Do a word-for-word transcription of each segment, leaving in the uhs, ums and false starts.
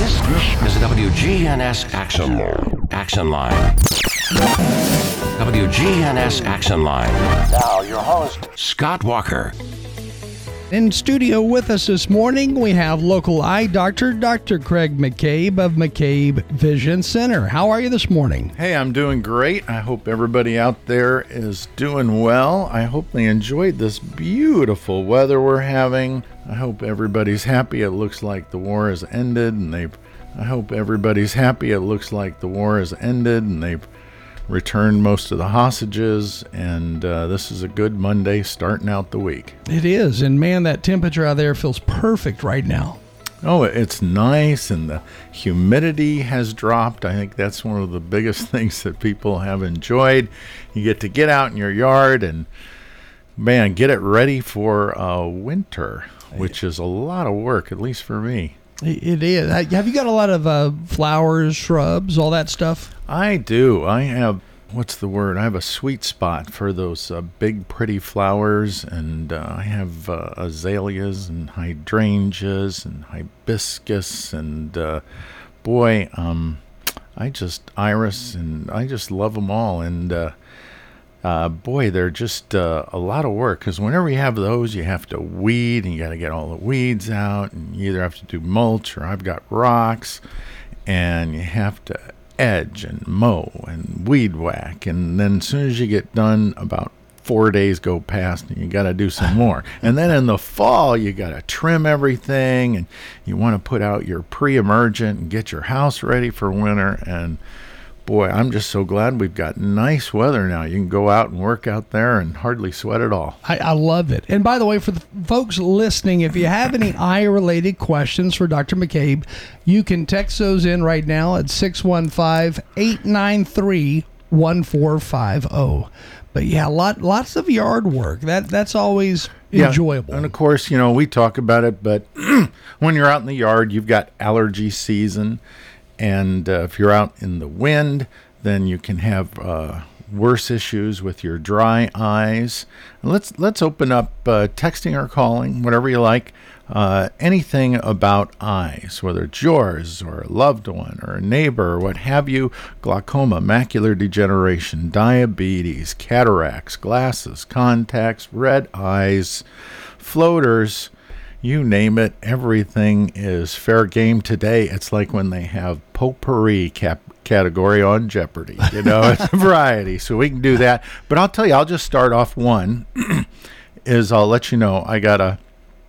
This, this is W G N S Action Action Line. W G N S Action Line. Now your host, Scott Walker. In studio with us this morning, we have local eye doctor, Doctor Craig McCabe of McCabe Vision Center. How are you this morning? Hey, I'm doing great. I hope everybody out there is doing well. I hope they enjoyed this beautiful weather we're having. I hope everybody's happy. It looks like the war has ended, and they've. I hope everybody's happy. It looks like the war has ended, and they've returned most of the hostages, and uh, this is a good Monday starting out the week. It is, and man, that temperature out there feels perfect right now. Oh, it's nice, and the humidity has dropped. I think that's one of the biggest things that people have enjoyed. You get to get out in your yard and, man, get it ready for uh, winter, which is a lot of work, at least for me. It is. Have you got a lot of uh, flowers, shrubs, all that stuff? I do. I have, what's the word? I have a sweet spot for those uh, big, pretty flowers, and uh, I have uh, azaleas and hydrangeas and hibiscus, and uh, boy, um, I just, iris, and I just love them all, and uh, uh, boy, they're just uh, a lot of work, because whenever you have those, you have to weed, and you got to get all the weeds out, and you either have to do mulch, or I've got rocks, and you have to edge and mow and weed whack, and then as soon as you get done, about four days go past and you got to do some more. And then in the fall, you got to trim everything, and you want to put out your pre-emergent and get your house ready for winter. And boy, I'm just so glad we've got nice weather now. You can go out and work out there and hardly sweat at all. I, I love it. And by the way, for the folks listening, if you have any eye-related questions for Doctor McCabe, you can text those in right now at six one five, eight nine three, one four five zero. But yeah, lot, lots of yard work. That That's always enjoyable. Yeah, and of course, you know, we talk about it, but when you're out in the yard, you've got allergy season. And uh, if you're out in the wind, then you can have uh, worse issues with your dry eyes. And let's let's open up uh, texting or calling, whatever you like, uh, anything about eyes, whether it's yours or a loved one or a neighbor or what have you. Glaucoma, macular degeneration, diabetes, cataracts, glasses, contacts, red eyes, floaters. You name it, everything is fair game today. It's like when they have potpourri cap- category on Jeopardy. You know, it's a variety, so we can do that. But I'll tell you, I'll just start off one, is I'll let you know I got a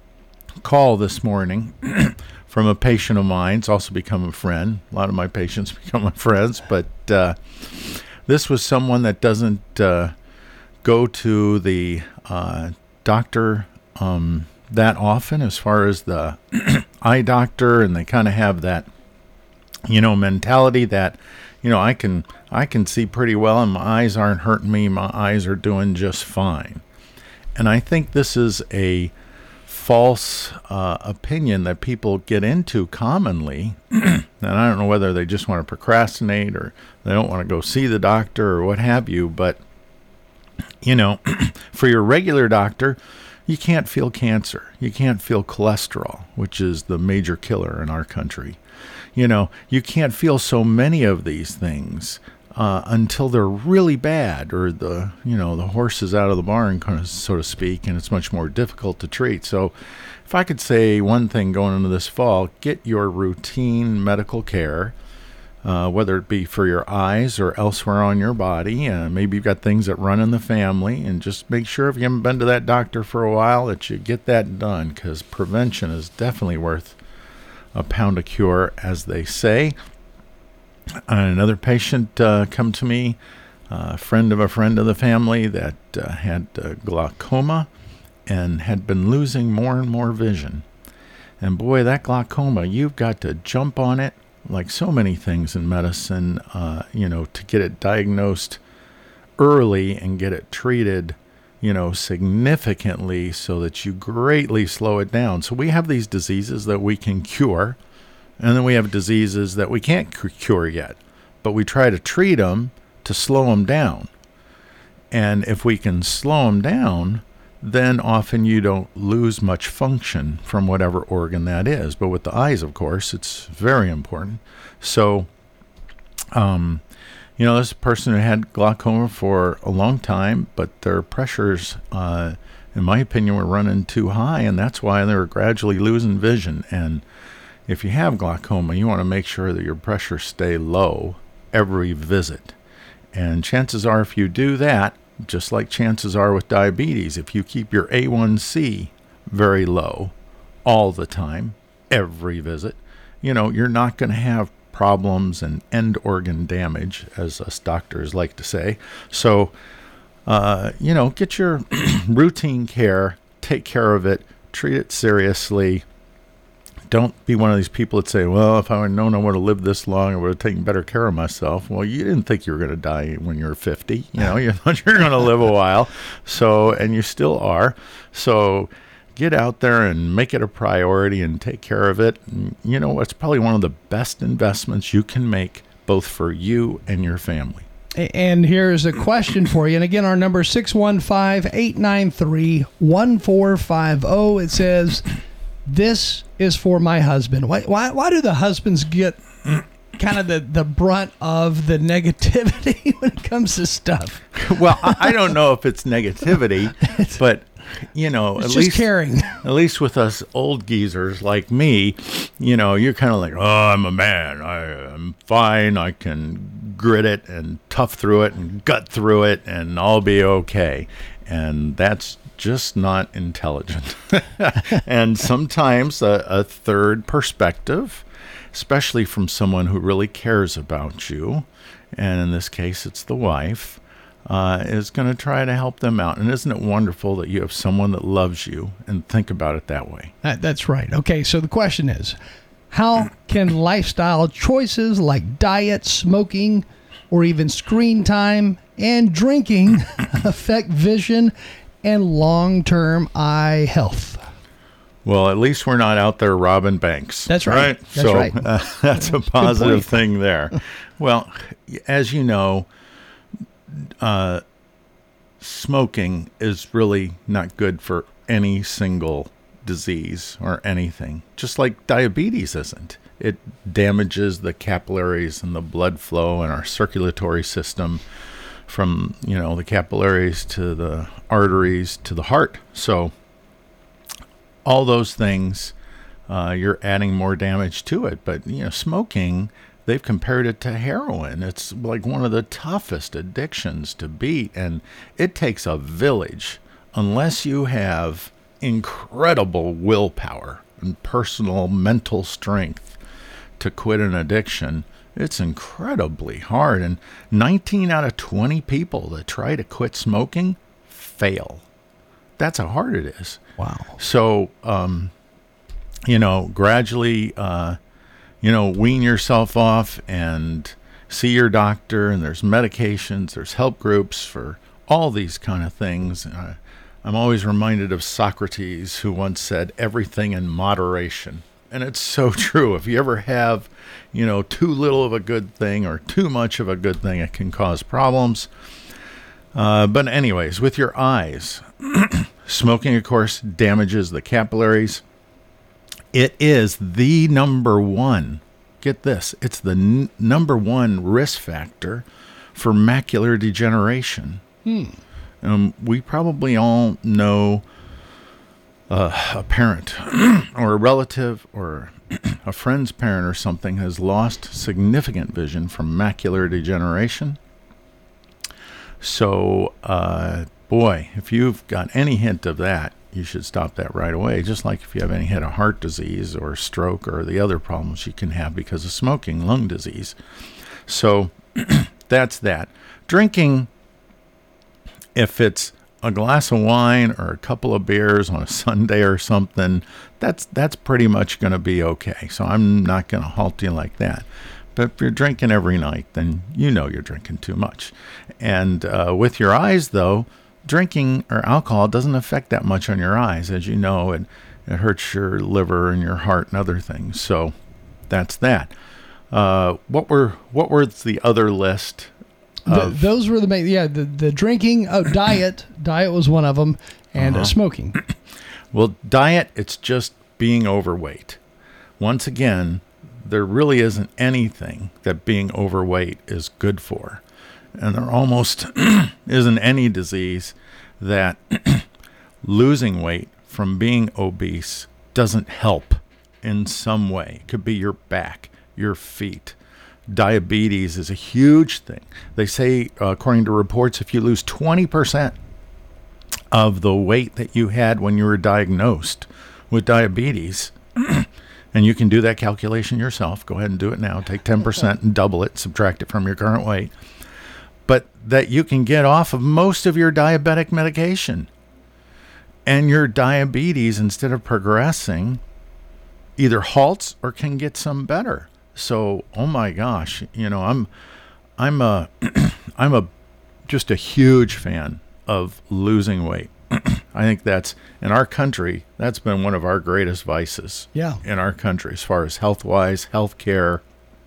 call this morning from a patient of mine. It's also become a friend. A lot of my patients become my friends, but uh, this was someone that doesn't uh, go to the uh, doctor um that often, as far as the eye doctor, and they kind of have that, you know, mentality that, you know, I can I can see pretty well, and my eyes aren't hurting me. My eyes are doing just fine. And I think this is a false uh, opinion that people get into commonly. And I don't know whether they just want to procrastinate, or they don't want to go see the doctor, or what have you. But, you know, for your regular doctor, you can't feel cancer. You can't feel cholesterol, which is the major killer in our country. You know, you can't feel so many of these things uh, until they're really bad, or the, you know, the horse is out of the barn, kind of, so to speak, and it's much more difficult to treat. So if I could say one thing going into this fall, get your routine medical care. Uh, whether it be for your eyes or elsewhere on your body. Uh, maybe you've got things that run in the family, and just make sure if you haven't been to that doctor for a while that you get that done, because prevention is definitely worth a pound of cure, as they say. Another patient uh, come to me, a friend of a friend of the family that uh, had uh, glaucoma and had been losing more and more vision. And boy, that glaucoma, you've got to jump on it, like so many things in medicine, uh, you know, to get it diagnosed early and get it treated, you know, significantly, so that you greatly slow it down. So we have these diseases that we can cure, and then we have diseases that we can't cure yet, but we try to treat them to slow them down. And if we can slow them down, then often you don't lose much function from whatever organ that is. But with the eyes, of course, it's very important. So, um, you know, this is a person who had glaucoma for a long time, but their pressures, uh, in my opinion, were running too high, and that's why they were gradually losing vision. And if you have glaucoma, you want to make sure that your pressures stay low every visit. And chances are, if you do that, just like chances are with diabetes, if you keep your A one C very low all the time, every visit, you know, you're not going to have problems and end organ damage, as us doctors like to say. So, uh, you know, get your routine care, take care of it, treat it seriously. Don't be one of these people that say, well, if I had known I would have lived this long, I would have taken better care of myself. Well, you didn't think you were going to die when you were fifty. You know, you thought you were going to live a while. So, and you still are. So get out there and make it a priority and take care of it. And, you know, it's probably one of the best investments you can make, both for you and your family. And here's a question for you. And again, our number is six one five, eight nine three, one four five zero. It says, this is for my husband. Why, why, why do the husbands get kind of the, the brunt of the negativity when it comes to stuff? Well, I, I don't know if it's negativity, but you know, it's at just least caring. At least with us old geezers like me, you know, you're kind of like, oh, I'm a man. I, I'm fine. I can grit it and tough through it and gut through it, and I'll be okay. And that's just not intelligent. And sometimes a, a third perspective, especially from someone who really cares about you, and in this case it's the wife, uh, is going to try to help them out. And isn't it wonderful that you have someone that loves you? And think about it that way. That, that's right. Okay, so the question is, how can lifestyle choices like diet, smoking, or even screen time and drinking affect vision and long-term eye health? Well, at least we're not out there robbing banks. That's right. right? That's so right. Uh, that's a positive thing there. Well, as you know, uh, smoking is really not good for any single disease or anything, just like diabetes isn't. It damages the capillaries and the blood flow and our circulatory system, from, you know, the capillaries to the arteries to the heart. So all those things, uh, you're adding more damage to it. But, you know, smoking, they've compared it to heroin. It's like one of the toughest addictions to beat. And it takes a village, unless you have incredible willpower and personal mental strength to quit an addiction. It's incredibly hard. And nineteen out of twenty people that try to quit smoking fail. That's how hard it is. Wow. So, um, you know, gradually, uh, you know, wean yourself off and see your doctor. And there's medications, there's help groups for all these kind of things. Uh, I'm always reminded of Socrates, who once said, everything in moderation. And it's so true. If you ever have, you know, too little of a good thing or too much of a good thing, it can cause problems. Uh, but anyways, with your eyes, smoking, of course, damages the capillaries. It is the number one, get this, it's the n- number one risk factor for macular degeneration. Hmm. Um, we probably all know uh, a parent or a relative or a friend's parent or something has lost significant vision from macular degeneration. So, uh, boy, if you've got any hint of that, you should stop that right away. Just like if you have any hint of heart disease or stroke or the other problems you can have because of smoking, lung disease. So that's that. Drinking, if it's a glass of wine or a couple of beers on a Sunday or something, that's that's pretty much going to be okay. So I'm not going to halt you like that. But if you're drinking every night, then you know you're drinking too much. And uh, with your eyes, though, drinking or alcohol doesn't affect that much on your eyes. As you know, it, it hurts your liver and your heart and other things. So that's that. Uh, what were what were the other list? Th- of those were the main, yeah, the, the drinking, oh, diet, diet was one of them, and uh, Uh-huh. smoking. Well, diet, it's just being overweight. Once again, there really isn't anything that being overweight is good for. And there almost isn't any disease that losing weight from being obese doesn't help in some way. It could be your back, your feet. Diabetes is a huge thing. They say, uh, according to reports, if you lose twenty percent of the weight that you had when you were diagnosed with diabetes, and you can do that calculation yourself. Go ahead and do it now. Take ten percent and double it, subtract it from your current weight. But that you can get off of most of your diabetic medication. And your diabetes, instead of progressing, either halts or can get some better. So, oh my gosh, you know, I'm I'm a I'm a just a huge fan of losing weight. I think that's, in our country, that's been one of our greatest vices Yeah. in our country as far as health-wise, health care,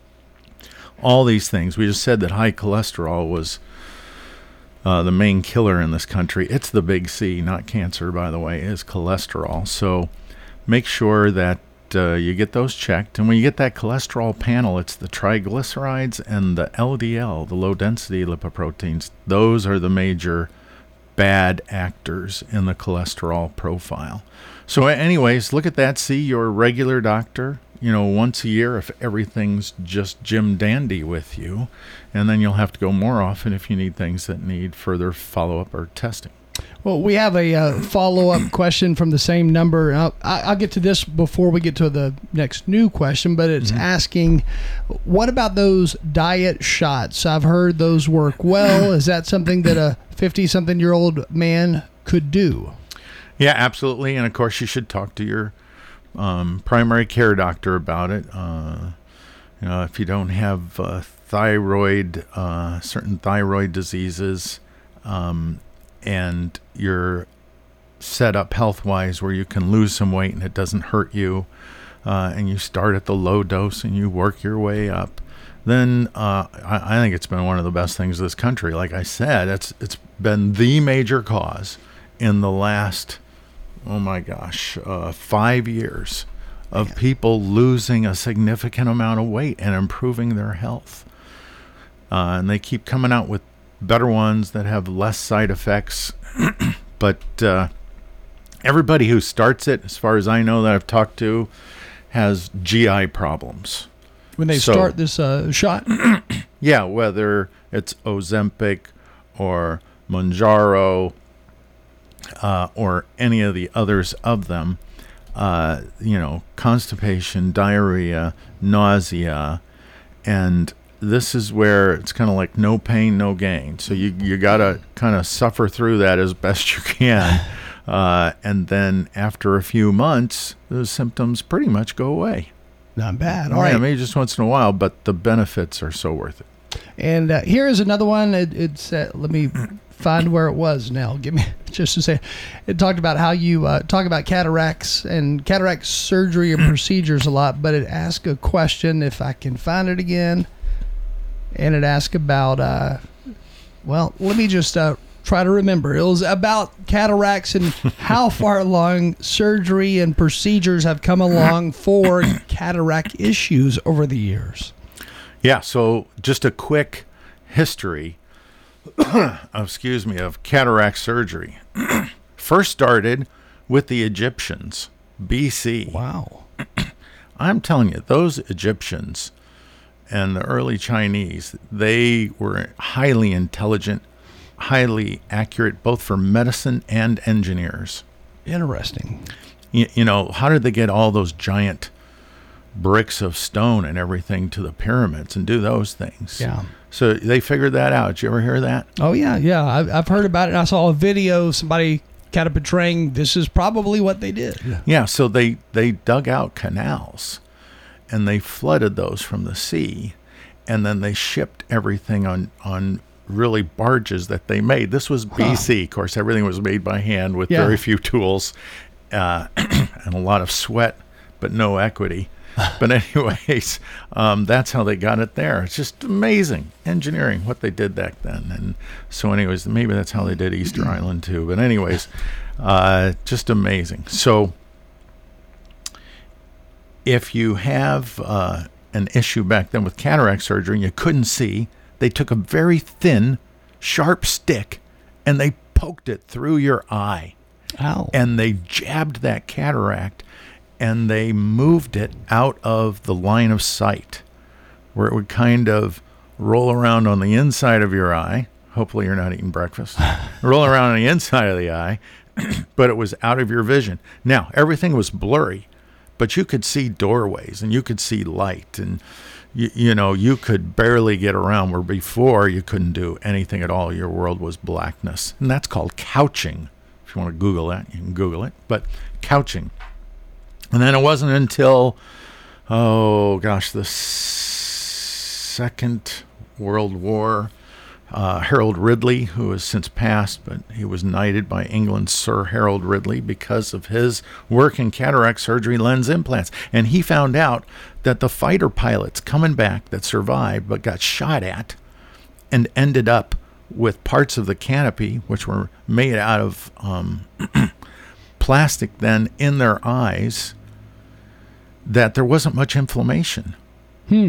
all these things. We just said that high cholesterol was uh, the main killer in this country. It's the big C, not cancer, by the way, is cholesterol. So make sure that uh, you get those checked. And when you get that cholesterol panel, it's the triglycerides and the L D L, the low-density lipoproteins. Those are the major bad actors in the cholesterol profile. So anyways, look at that. See your regular doctor, you know, once a year if everything's just Jim Dandy with you. And then you'll have to go more often if you need things that need further follow-up or testing. Well, we have a uh, follow-up question from the same number. I'll, I'll get to this before we get to the next new question, but it's mm-hmm. asking, what about those diet shots? I've heard those work well. Is that something that a fifty-something-year-old man could do? Yeah, absolutely. And, of course, you should talk to your um, primary care doctor about it. Uh, you know, if you don't have uh, thyroid, uh, certain thyroid diseases, um, and you're set up health-wise where you can lose some weight and it doesn't hurt you, uh, and you start at the low dose and you work your way up, then uh, I, I think it's been one of the best things of this country. Like I said, it's it's been the major cause in the last, oh my gosh, uh, five years of people losing a significant amount of weight and improving their health. Uh, and they keep coming out with better ones that have less side effects. But uh, everybody who starts it, as far as I know that I've talked to, has G I problems. When they So- start this uh, shot? Yeah, whether it's Ozempic or Mounjaro uh, or any of the others of them, uh, you know, constipation, diarrhea, nausea, and this is where it's kind of like no pain, no gain. So you you got to kind of suffer through that as best you can. Uh, and then after a few months, those symptoms pretty much go away. Not bad. All Yeah, right. maybe just once in a while, but the benefits are so worth it. And uh, here is another one. It, it's uh, let me find where it was now. Give me just to say. It talked about how you uh, talk about cataracts and cataract surgery and procedures a lot, but it asked a question, if I can find it again, and it asked about, uh, well, let me just uh, try to remember. It was about cataracts and how far along surgery and procedures have come along for cataract issues over the years. Yeah, so just a quick history, excuse me, of cataract surgery. First started with the Egyptians, B C. Wow. I'm telling you, those Egyptians and the early Chinese, they were highly intelligent, highly accurate, both for medicine and engineers. Interesting. You, you know, how did they get all those giant bricks of stone and everything to the pyramids and do those things? Yeah. So they figured that out. Did you ever hear that? Oh, yeah, yeah. I've, I've heard about it. And I saw a video of somebody kind of portraying this is probably what they did. Yeah, so they, they dug out canals and they flooded those from the sea, and then they shipped everything on, on really barges that they made. This was B C. Huh. Of course, everything was made by hand with Yeah. very few tools uh, and a lot of sweat, but no equity. But anyways, um, that's how they got it there. It's just amazing engineering, what they did back then. And so anyways, maybe that's how they did Easter Island too. But anyways, uh, just amazing. So if you have uh, an issue back then with cataract surgery and you couldn't see, they took a very thin, sharp stick and they poked it through your eye. Ow. And they jabbed that cataract and they moved it out of the line of sight where it would kind of roll around on the inside of your eye. Hopefully you're not eating breakfast. Roll around on the inside of the eye, but it was out of your vision. Now, everything was blurry, but you could see doorways and you could see light and you, you know, you could barely get around where before you couldn't do anything at all. Your world was blackness. And that's called couching. If you want to Google that, you can Google it. But couching. And then it wasn't until, oh gosh, the Second World War, uh, Harold Ridley, who has since passed, but he was knighted by England's Sir Harold Ridley because of his work in cataract surgery lens implants. And he found out that the fighter pilots coming back that survived but got shot at and ended up with parts of the canopy, which were made out of um, plastic then, in their eyes, that there wasn't much inflammation. Hmm.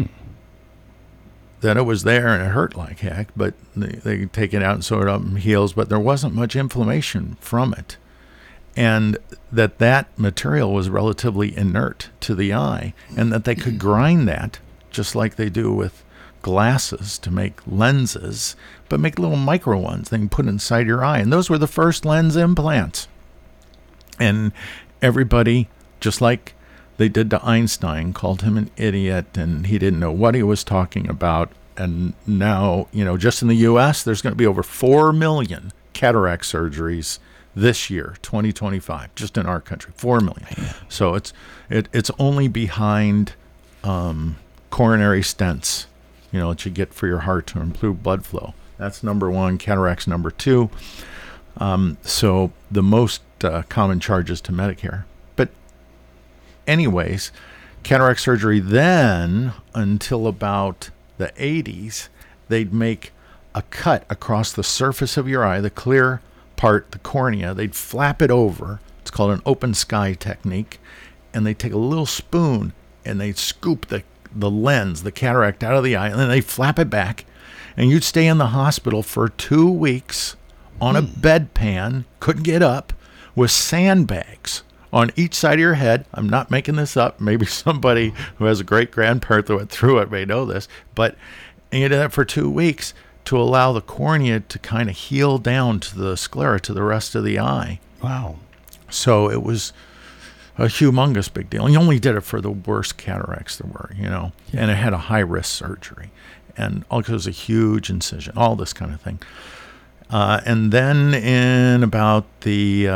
That it was there and it hurt like heck, but they, they take it out and sew it up and heals, but there wasn't much inflammation from it. And that that material was relatively inert to the eye, and that they could grind that just like they do with glasses to make lenses, but make little micro ones they can put inside your eye. And those were the first lens implants. And everybody, just like they did to Einstein, called him an idiot, and he didn't know what he was talking about. And now, you know, just in the U S, there's going to be over four million cataract surgeries this year, twenty twenty-five, just in our country, four million. Man. So it's it, it's only behind um, coronary stents, you know, that you get for your heart to improve blood flow. That's number one. Cataract's number two. Um, so the most uh, common charges to Medicare. But anyways, cataract surgery then, until about the eighties, they'd make a cut across the surface of your eye, the clear part, the cornea. They'd flap it over. It's called an open sky technique. And they'd take a little spoon and they'd scoop the the lens, the cataract, out of the eye, and then they flap it back, and you'd stay in the hospital for two weeks on a bedpan, couldn't get up, with sandbags on each side of your head. I'm not making this up. Maybe somebody who has a great grandparent that went through it may know this, but you did that for two weeks to allow the cornea to kind of heal down to the sclera, to the rest of the eye. Wow. So it was a humongous big deal. And you only did it for the worst cataracts there were, you know, yeah. And it had a high-risk surgery. And it was a huge incision, all this kind of thing. Uh, and then in about the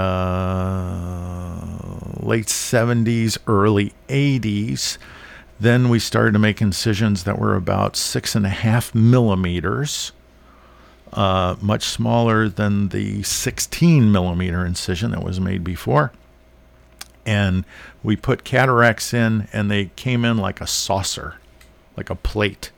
uh, late seventies, early eighties, then we started to make incisions that were about six and a half millimeters, uh, much smaller than the sixteen millimeter incision that was made before. And we put cataracts in, and they came in like a saucer, like a plate.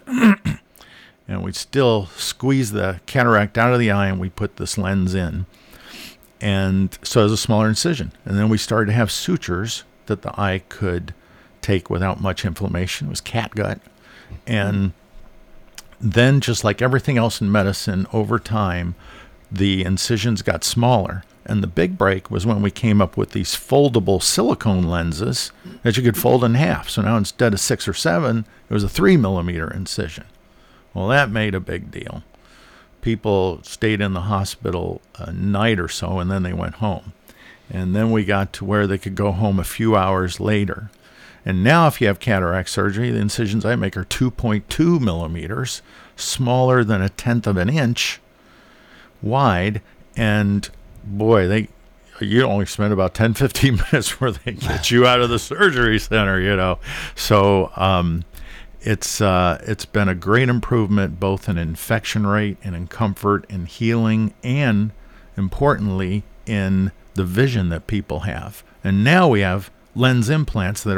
And we'd still squeeze the cataract out of the eye, and we put this lens in. And so it was a smaller incision. And then we started to have sutures that the eye could take without much inflammation. It was catgut. And then, just like everything else in medicine, over time, the incisions got smaller. And the big break was when we came up with these foldable silicone lenses that you could fold in half. So now instead of six or seven, it was a three millimeter incision. Well, that made a big deal. People stayed in the hospital a night or so, and then they went home. And then we got to where they could go home a few hours later. And now if you have cataract surgery, the incisions I make are two point two millimeters, smaller than a tenth of an inch wide. And boy, they you only spend about ten, fifteen minutes where they get you out of the surgery center, you know. So um, it's uh, it's been a great improvement both in infection rate and in comfort and healing, and importantly in the vision that people have. And now we have lens implants that are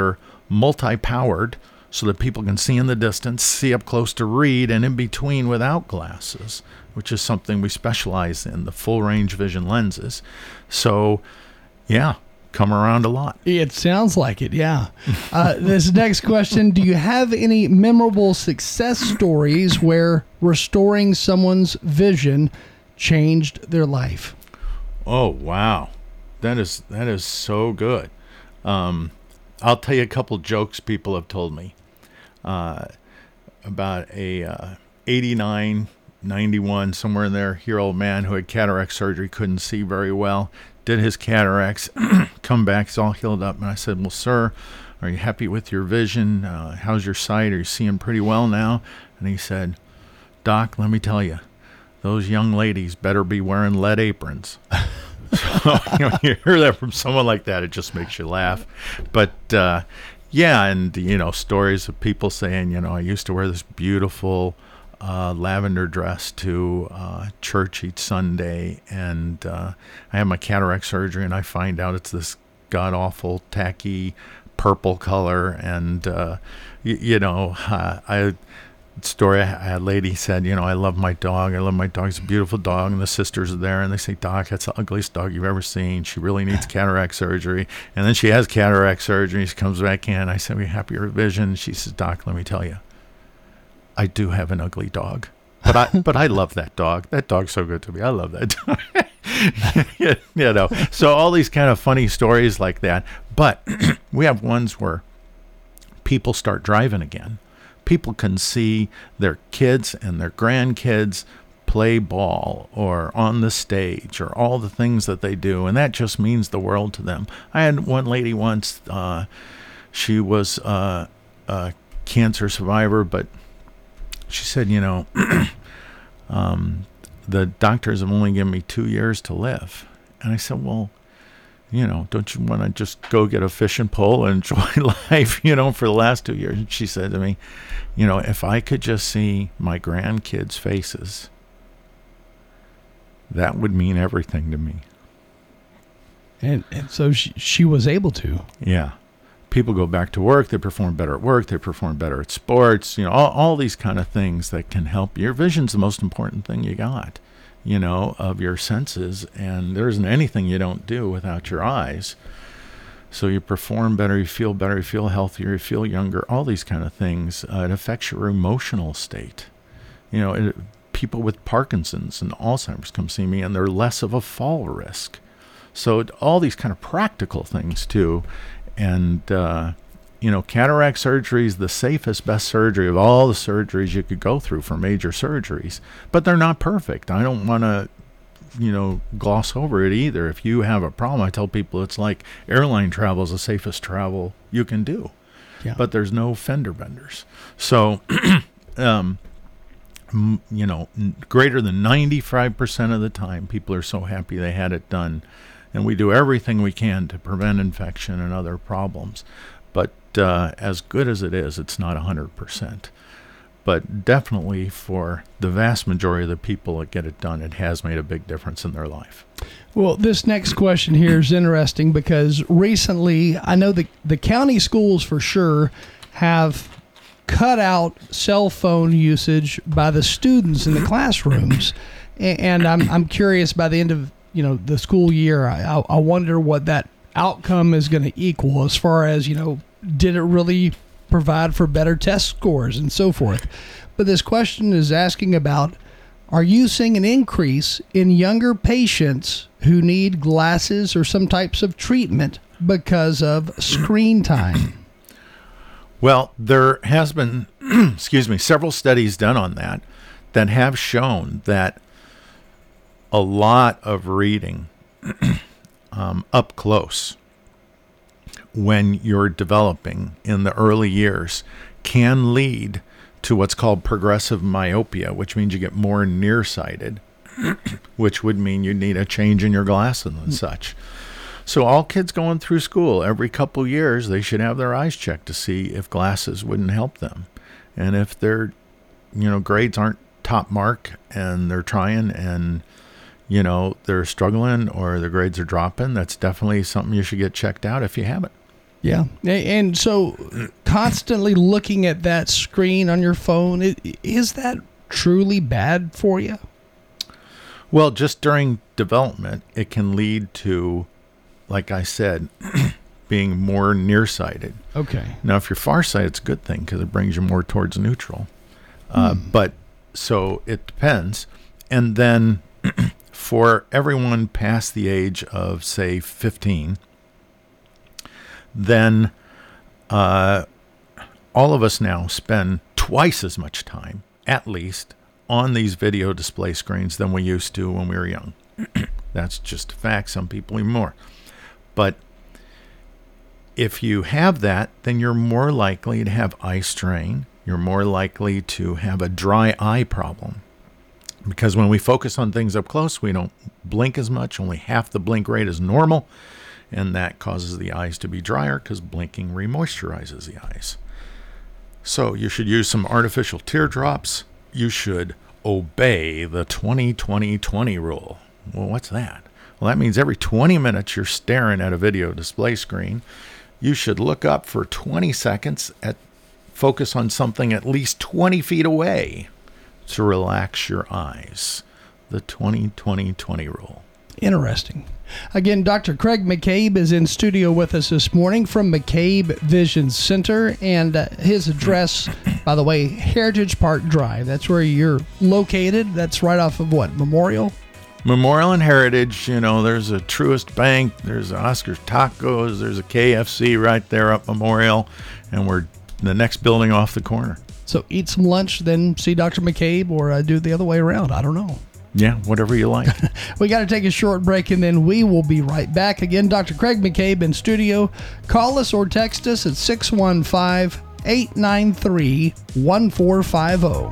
multi-powered so that people can see in the distance, see up close to read, and in between without glasses, which is something we specialize in, the full range vision lenses. So, yeah, come around a lot. It sounds like it, yeah. Uh, this next question, do you have any memorable success stories where restoring someone's vision changed their life? Oh, wow. That is that is so good. Um, I'll tell you a couple jokes people have told me. Uh, about a uh, eighty-nine, ninety-one, somewhere in there, year old man who had cataract surgery, couldn't see very well, did his cataracts, come back, he's all healed up. And I said, well, sir, are you happy with your vision? Uh, how's your sight? Are you seeing pretty well now? And he said, Doc, let me tell you, those young ladies better be wearing lead aprons. So, you know, you hear that from someone like that, it just makes you laugh. But, uh, yeah, and, you know, stories of people saying, you know, I used to wear this beautiful uh, lavender dress to uh, church each Sunday, and uh, I have my cataract surgery, and I find out it's this god-awful, tacky purple color, and, uh, y- you know, uh, I... story, a lady said, you know, I love my dog. I love my dog. It's a beautiful dog. And the sisters are there, and they say, Doc, that's the ugliest dog you've ever seen. She really needs cataract surgery. And then she has cataract surgery. She comes back in. I said, are you happy with your vision? She says, Doc, let me tell you, I do have an ugly dog. But I but I love that dog. That dog's so good to me. I love that dog. you, you know, so all these kind of funny stories like that. But we have ones where people start driving again. People can see their kids and their grandkids play ball or on the stage or all the things that they do, and that just means the world to them. I had one lady once, uh, she was uh, a cancer survivor, but she said, you know, um, the doctors have only given me two years to live. And I said, well, you know, don't you want to just go get a fishing pole and enjoy life, you know, for the last two years? And she said to me, you know, if I could just see my grandkids' faces, that would mean everything to me. And, and so she, she was able to. Yeah. People go back to work. They perform better at work. They perform better at sports. You know, all, all these kind of things that can help. Your vision's the most important thing you got, you know, of your senses. And there isn't anything you don't do without your eyes. So you perform better, you feel better, you feel healthier, you feel younger, all these kind of things. Uh, it affects your emotional state. You know, it, people with Parkinson's and Alzheimer's come see me, and they're less of a fall risk. So it, all these kind of practical things, too. And, uh, you know, cataract surgery is the safest, best surgery of all the surgeries you could go through for major surgeries. But they're not perfect. I don't want to, you know, gloss over it either. If you have a problem, I tell people it's like airline travel is the safest travel you can do. Yeah. But there's no fender benders. So, um, m- you know, n- greater than ninety-five percent of the time, people are so happy they had it done. And we do everything we can to prevent infection and other problems. But uh, as good as it is, it's not one hundred percent. But definitely for the vast majority of the people that get it done, it has made a big difference in their life. Well, this next question here is interesting because recently, I know the, the county schools for sure have cut out cell phone usage by the students in the classrooms. And I'm I'm curious, by the end of you know the school year, I, I wonder what that outcome is going to equal as far as, you know, did it really provide for better test scores and so forth. But this question is asking about, are you seeing an increase in younger patients who need glasses or some types of treatment because of screen time? Well, there has been, excuse me, several studies done on that that have shown that a lot of reading um, up close when you're developing in the early years can lead to what's called progressive myopia, which means you get more nearsighted, which would mean you need a change in your glasses and such. So all kids going through school, every couple years, they should have their eyes checked to see if glasses wouldn't help them. And if their, you know, grades aren't top mark and they're trying and, you know, they're struggling or their grades are dropping, that's definitely something you should get checked out if you have it. Yeah. A- And so constantly looking at that screen on your phone, i- is that truly bad for you? Well, just during development, it can lead to, like I said, being more nearsighted. Okay. Now, if you're farsighted, it's a good thing because it brings you more towards neutral. Uh, Hmm. But so it depends. And then for everyone past the age of, say, fifteen, then uh, all of us now spend twice as much time, at least, on these video display screens than we used to when we were young. That's just a fact. Some people even more. But if you have that, then you're more likely to have eye strain. You're more likely to have a dry eye problem. Because when we focus on things up close, we don't blink as much. Only half the blink rate is normal. And that causes the eyes to be drier because blinking remoisturizes the eyes. So you should use some artificial teardrops. You should obey the twenty twenty twenty rule. Well, what's that? Well, that means every twenty minutes you're staring at a video display screen, you should look up for twenty seconds, at focus on something at least twenty feet away to relax your eyes. The twenty twenty twenty rule. Interesting. Again, Doctor Craig McCabe is in studio with us this morning from McCabe Vision Center, and uh, his address, by the way, Heritage Park Drive. That's where you're located. That's right off of what, Memorial? Memorial and Heritage, you know, there's a Truist Bank, there's Oscar's Tacos, there's a K F C right there up Memorial, and we're the next building off the corner. So eat some lunch, then see Doctor McCabe, or uh, do it the other way around. I don't know. Yeah, whatever you like. We got to take a short break, and then we will be right back. Again, Doctor Craig McCabe in studio. Call us or text us at six one five, eight nine three, one four five zero.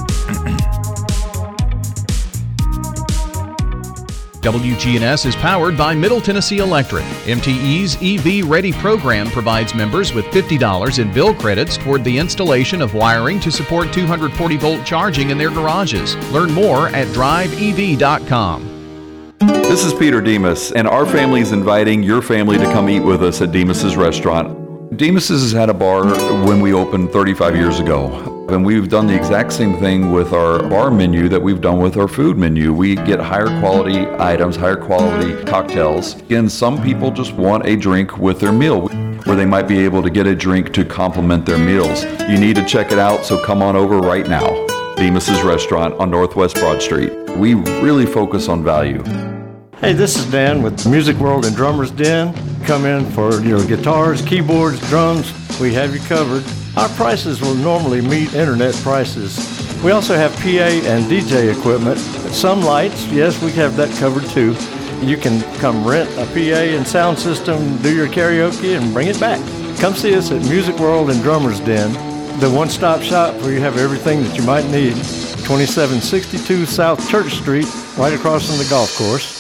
W G N S is powered by Middle Tennessee Electric. M T E's E V Ready program provides members with fifty dollars in bill credits toward the installation of wiring to support two hundred forty volt charging in their garages. Learn more at drive e v dot com. This is Peter Demas, and our family is inviting your family to come eat with us at Demas's Restaurant. Demas's has had a bar when we opened thirty-five years ago. And we've done the exact same thing with our bar menu that we've done with our food menu. We get higher quality items, higher quality cocktails. Again, some people just want a drink with their meal, where they might be able to get a drink to complement their meals. You need to check it out, so come on over right now. Demas's Restaurant on Northwest Broad Street. We really focus on value. Hey, this is Dan with Music World and Drummers Den. Come in for your guitars, keyboards, drums. We have you covered. Our prices will normally meet internet prices. We also have P A and D J equipment. Some lights, yes, we have that covered too. You can come rent a P A and sound system, do your karaoke, and bring it back. Come see us at Music World and Drummers Den, the one-stop shop where you have everything that you might need. twenty-seven sixty-two South Church Street, right across from the golf course.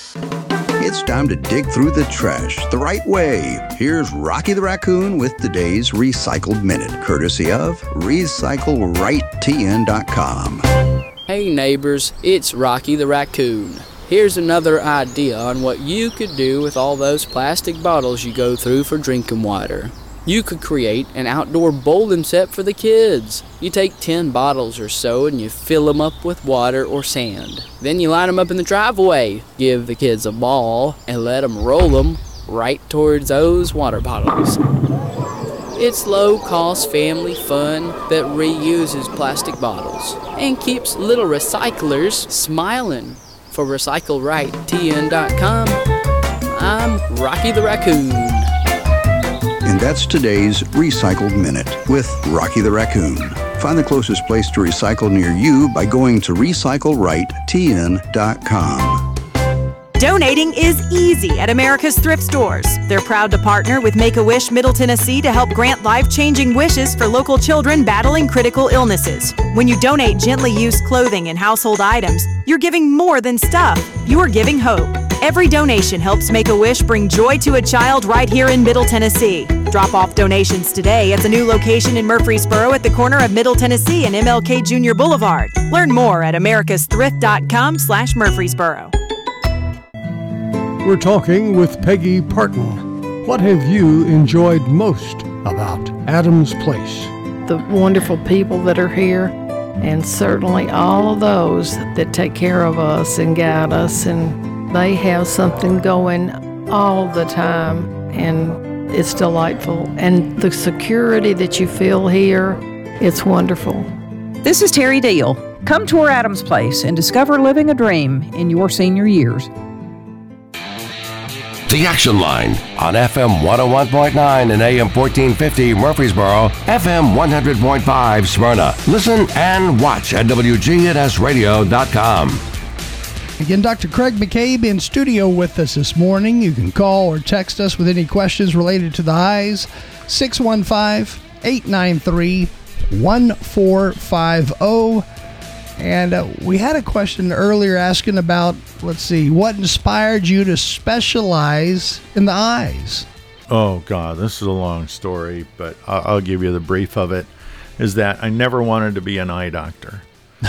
It's time to dig through the trash the right way. Here's Rocky the Raccoon with today's Recycled Minute, courtesy of recycle right t n dot com. Hey neighbors, it's Rocky the Raccoon. Here's another idea on what you could do with all those plastic bottles you go through for drinking water. You could create an outdoor bowling set for the kids. You take ten bottles or so and you fill them up with water or sand. Then you line them up in the driveway, give the kids a ball, and let them roll them right towards those water bottles. It's low-cost family fun that reuses plastic bottles and keeps little recyclers smiling. For recycle right t n dot com, I'm Rocky the Raccoon. And that's today's Recycled Minute with Rocky the Raccoon. Find the closest place to recycle near you by going to recycle right t n dot com. Donating is easy at America's Thrift Stores. They're proud to partner with Make-A-Wish Middle Tennessee to help grant life-changing wishes for local children battling critical illnesses. When you donate gently used clothing and household items, you're giving more than stuff. You're giving hope. Every donation helps Make-A-Wish bring joy to a child right here in Middle Tennessee. Drop off donations today at the new location in Murfreesboro at the corner of Middle Tennessee and M L K Junior Boulevard. Learn more at americas thrift dot com slash Murfreesboro. We're talking with Peggy Parton. What have you enjoyed most about Adams Place? The wonderful people that are here, and certainly all of those that take care of us and guide us, and they have something going all the time, and it's delightful. And the security that you feel here, it's wonderful. This is Terry Deal. Come tour Adams Place and discover living a dream in your senior years. The Action Line on F M one oh one point nine and A M fourteen fifty Murfreesboro, F M one hundred point five Smyrna. Listen and watch at W G N S radio dot com. Again, Doctor Craig McCabe in studio with us this morning. You can call or text us with any questions related to the eyes. six one five, eight nine three, one four five zero. And uh, we had a question earlier asking about, let's see, what inspired you to specialize in the eyes? Oh, God, this is a long story, but I'll, I'll give you the brief of it, is that I never wanted to be an eye doctor.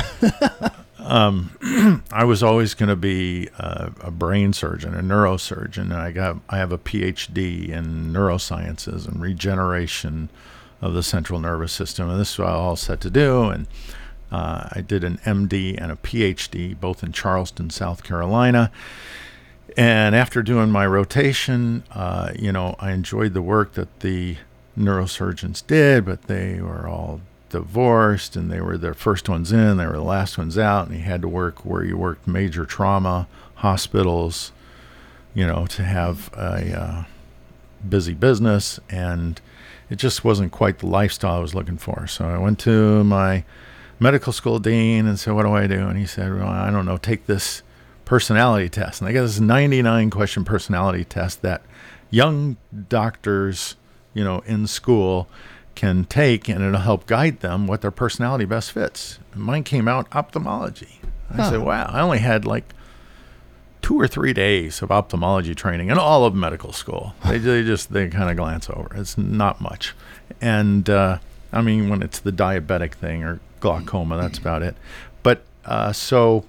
um, I was always going to be a, a brain surgeon, a neurosurgeon. And I got I have a P H D in neurosciences and regeneration of the central nervous system, and this is what I was all set to do. And Uh, I did an M D and a P H D, both in Charleston, South Carolina. And after doing my rotation, uh, you know, I enjoyed the work that the neurosurgeons did, but they were all divorced, and they were the first ones in, they were the last ones out, and you had to work where you worked major trauma hospitals, you know, to have a uh, busy business, and it just wasn't quite the lifestyle I was looking for. So I went to my medical school dean and said, what do I do? And he said, well, I don't know, take this personality test. And I got this ninety-nine question personality test that young doctors, you know, in school can take, and it'll help guide them what their personality best fits. And mine came out ophthalmology. I huh. said, wow, I only had like two or three days of ophthalmology training in all of medical school. They, they just, they kind of glance over. It's not much. And, uh, I mean, when it's the diabetic thing or glaucoma, that's about it. But uh, so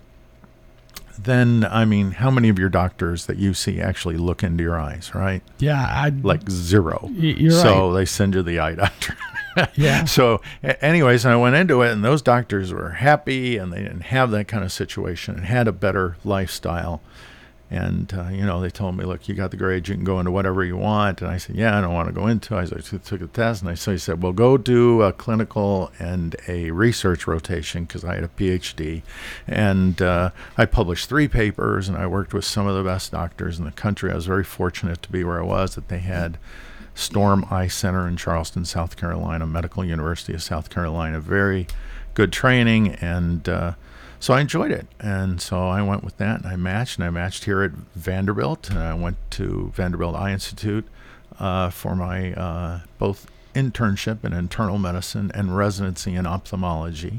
then, I mean, how many of your doctors that you see actually look into your eyes, right? Yeah. I, like zero. You're so right. They send you the eye doctor. Yeah. So anyways, I went into it, and those doctors were happy, and they didn't have that kind of situation and had a better lifestyle. And, uh, you know, they told me, look, you got the grades, you can go into whatever you want. And I said, yeah, I don't want to go into it. I took a test, and I, so he said, well, go do a clinical and a research rotation, because I had a P H D. And uh, I published three papers, and I worked with some of the best doctors in the country. I was very fortunate to be where I was, that they had Storm Eye Center in Charleston, South Carolina, Medical University of South Carolina, very good training, and uh, so I enjoyed it. And so I went with that, and I matched, and I matched here at Vanderbilt, and I went to Vanderbilt Eye Institute uh, for my uh, both internship in internal medicine and residency in ophthalmology.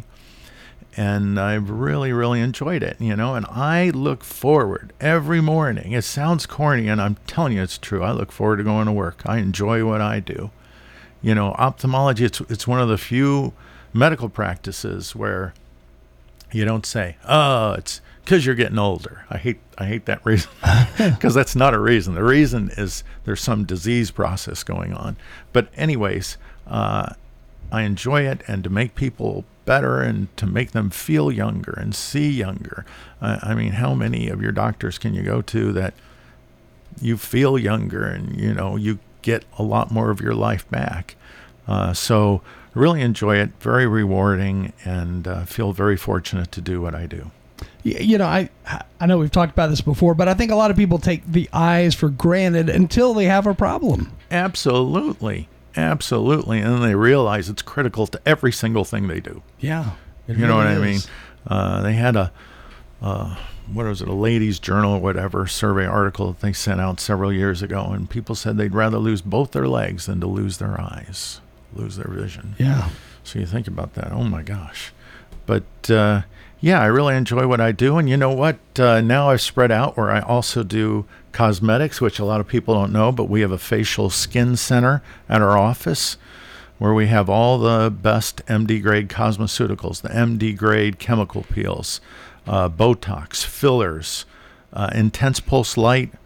And I really, really enjoyed it, you know, and I look forward every morning. It sounds corny, and I'm telling you it's true. I look forward to going to work. I enjoy what I do. You know, ophthalmology, it's it's one of the few medical practices where you don't say, oh, it's because you're getting older. I hate I hate that reason, because that's not a reason. The reason is there's some disease process going on. But anyways, uh, I enjoy it, and to make people better and to make them feel younger and see younger. Uh, I mean, how many of your doctors can you go to that you feel younger and, you know, you get a lot more of your life back? Uh, so I really enjoy it, very rewarding, and uh, feel very fortunate to do what I do. You know, I I know we've talked about this before, but I think a lot of people take the eyes for granted until they have a problem. Absolutely. Absolutely. And then they realize it's critical to every single thing they do. Yeah. You really know what is. I mean? Uh, they had a, uh, what was it, a ladies' journal or whatever, survey article that they sent out several years ago. And people said they'd rather lose both their legs than to lose their eyes, lose their vision. Yeah. So you think about that. Oh, my gosh. But, uh, yeah, I really enjoy what I do. And you know what? Uh, now I've spread out where I also do cosmetics, which a lot of people don't know, but we have a facial skin center at our office where we have all the best M D grade cosmeceuticals, the M D grade chemical peels, uh, Botox, fillers, uh, intense pulse light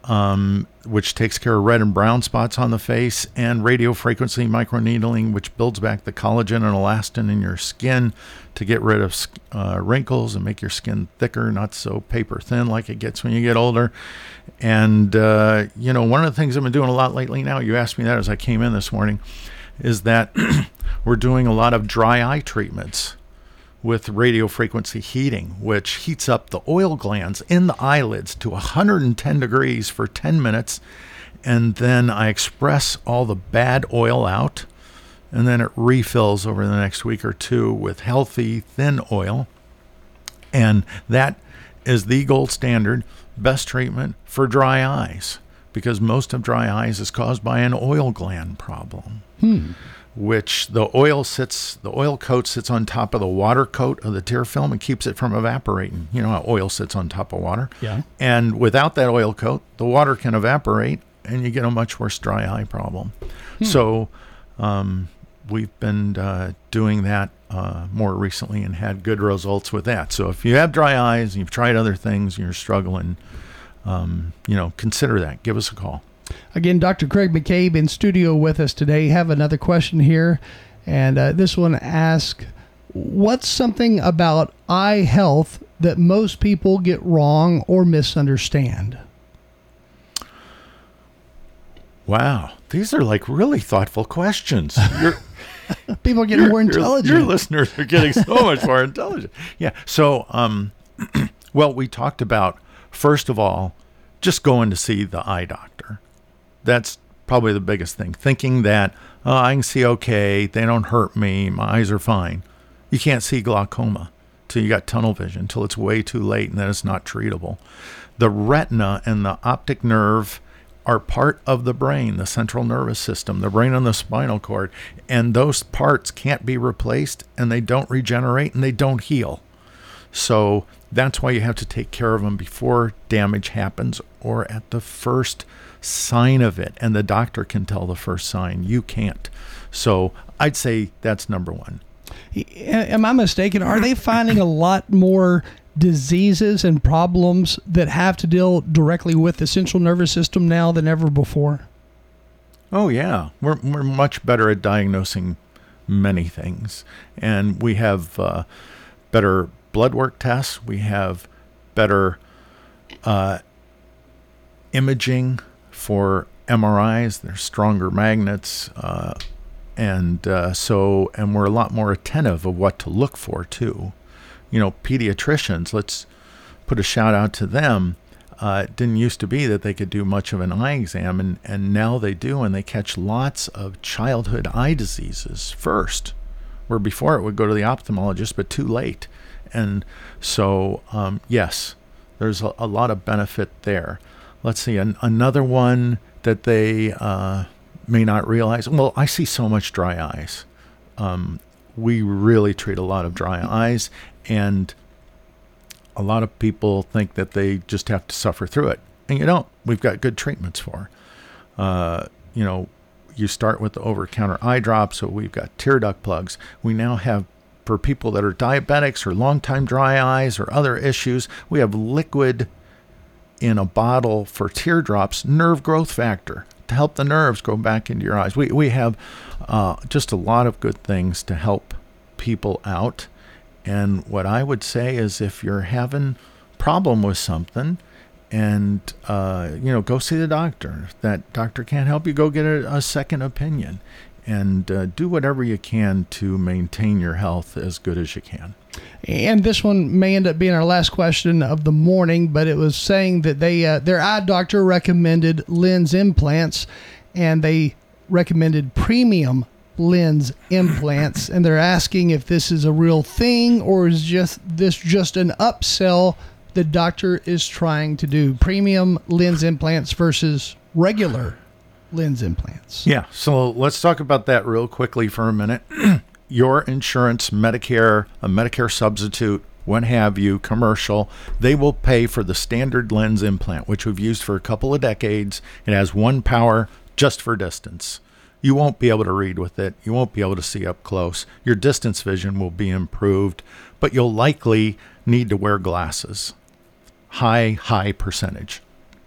um, which takes care of red and brown spots on the face, and radio frequency microneedling, which builds back the collagen and elastin in your skin to get rid of uh, wrinkles and make your skin thicker, not so paper thin like it gets when you get older. And, uh, you know, one of the things I've been doing a lot lately now, you asked me that as I came in this morning, is that we're doing a lot of dry eye treatments with radio frequency heating, which heats up the oil glands in the eyelids to one hundred ten degrees for ten minutes. And then I express all the bad oil out, and then it refills over the next week or two with healthy, thin oil. And that is the gold standard, best treatment for dry eyes, because most of dry eyes is caused by an oil gland problem. Hmm. Which the oil sits, the oil coat sits on top of the water coat of the tear film and keeps it from evaporating. You know how oil sits on top of water? Yeah. And without that oil coat, the water can evaporate and you get a much worse dry eye problem. Hmm. So um, we've been uh, doing that uh, more recently and had good results with that. So if you have dry eyes and you've tried other things and you're struggling, um, you know, consider that. Give us a call. Again, Doctor Craig McCabe in studio with us today. Have another question here, and uh, this one asks, what's something about eye health that most people get wrong or misunderstand? Wow, these are like really thoughtful questions. You're, people are getting more intelligent. Your, your listeners are getting so much more intelligent. Yeah, so, um, well, we talked about, first of all, just going to see the eye doctor. That's probably the biggest thing. Thinking that, oh, I can see okay, they don't hurt me, my eyes are fine. You can't see glaucoma till you got tunnel vision, till it's way too late and then it's not treatable. The retina and the optic nerve are part of the brain, the central nervous system, the brain and the spinal cord, and those parts can't be replaced, and they don't regenerate, and they don't heal. So that's why you have to take care of them before damage happens or at the first sign of it. And the doctor can tell the first sign. You can't. So I'd say that's number one. Am I mistaken? Are they finding a lot more diseases and problems that have to deal directly with the central nervous system now than ever before? Oh, yeah. We're, we're much better at diagnosing many things. And we have uh, better blood work tests. We have better uh, imaging for M R Is. They're stronger magnets. Uh, and uh, so, and we're a lot more attentive of what to look for too. You know, pediatricians, let's put a shout out to them. Uh, it didn't used to be that they could do much of an eye exam, and, and now they do, and they catch lots of childhood eye diseases first, where before it would go to the ophthalmologist, but too late. And so, um, yes, there's a, a lot of benefit there. Let's see, an, another one that they uh, may not realize. Well, I see so much dry eyes. Um, we really treat a lot of dry eyes, and a lot of people think that they just have to suffer through it. And you don't. We've got good treatments for. Uh, you know, you start with the over-the-counter eye drops, so we've got tear duct plugs. We now have, for people that are diabetics or long-time dry eyes or other issues, we have liquid in a bottle for teardrops, nerve growth factor, to help the nerves go back into your eyes. We we have uh, just a lot of good things to help people out. And what I would say is, if you're having problem with something, and uh, you know, go see the doctor. If that doctor can't help you, go get a, a second opinion, and uh, do whatever you can to maintain your health as good as you can. And this one may end up being our last question of the morning, but it was saying that they uh, their eye doctor recommended lens implants, and they recommended premium lens implants, and they're asking if this is a real thing, or is just this just an upsell the doctor is trying to do. Premium lens implants versus regular lens implants. Yeah, so let's talk about that real quickly for a minute. Your insurance, Medicare, a Medicare substitute, what have you, commercial, they will pay for the standard lens implant, which we've used for a couple of decades. It has one power just for distance. You won't be able to read with it. You won't be able to see up close. Your distance vision will be improved, but you'll likely need to wear glasses. High, high percentage.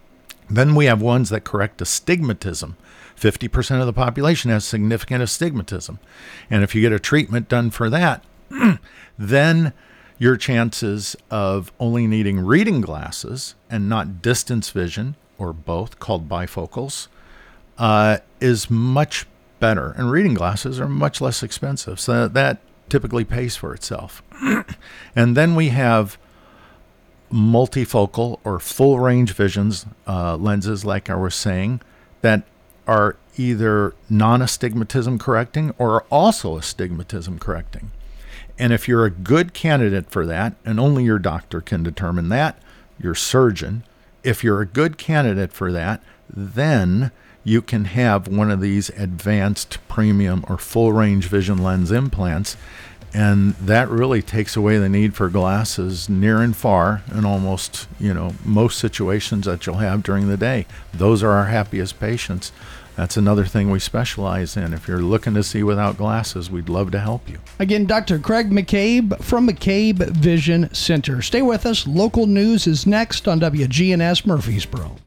Then we have ones that correct astigmatism. fifty percent of the population has significant astigmatism. And if you get a treatment done for that, then your chances of only needing reading glasses and not distance vision, or both, called bifocals, uh, is much better. And reading glasses are much less expensive. So that typically pays for itself. And then we have multifocal or full range visions uh, lenses, like I was saying, that are either non-astigmatism correcting or also astigmatism correcting. And if you're a good candidate for that, and only your doctor can determine that, your surgeon, if you're a good candidate for that, then you can have one of these advanced premium or full range vision lens implants. And that really takes away the need for glasses near and far in almost, you know, most situations that you'll have during the day. Those are our happiest patients. That's another thing we specialize in. If you're looking to see without glasses, we'd love to help you. Again, Doctor Craig McCabe from McCabe Vision Center. Stay with us. Local news is next on W G N S Murfreesboro.